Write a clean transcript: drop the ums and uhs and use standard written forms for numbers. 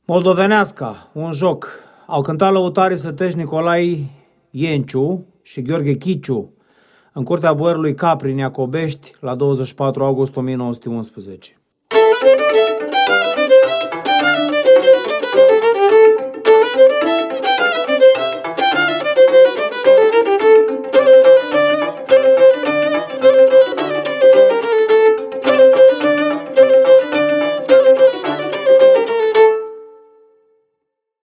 Moldoveneasca, un joc. Au cântat lăutarii sătești Nicolae Ienciu și Gheorghe Chiciu în curtea boierului Capri, în Iacobești, la 24 august 1911.